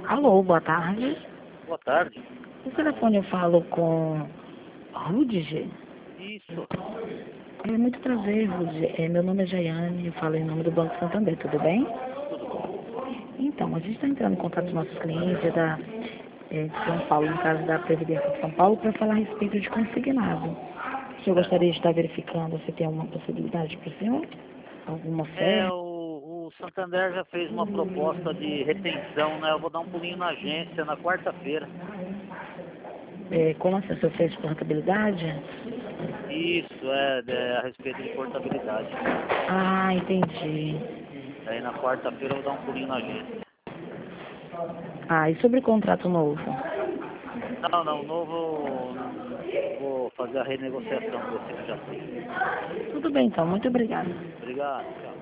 Alô, boa tarde. Boa tarde. No telefone eu falo com Rudiger. Isso. É muito prazer, Rudiger. Meu nome é Jaiane, eu falo em nome do Banco Santander, tudo bem? Tudo bom? Então, a gente está entrando em contato com nossos clientes de São Paulo, no caso da Previdência de São Paulo, para falar a respeito de consignado. O senhor gostaria de estar verificando se tem alguma possibilidade para o senhor? Alguma oferta? O Santander já fez uma proposta de retenção, né? Eu vou dar um pulinho na agência na quarta-feira. Como assim, o senhor fez portabilidade? Isso, a respeito de portabilidade. Ah, entendi. Aí na quarta-feira eu vou dar um pulinho na agência. Ah, e sobre contrato novo? Não, novo, vou fazer a renegociação desse que já tem. Tudo bem então, muito obrigada. Obrigado, tchau.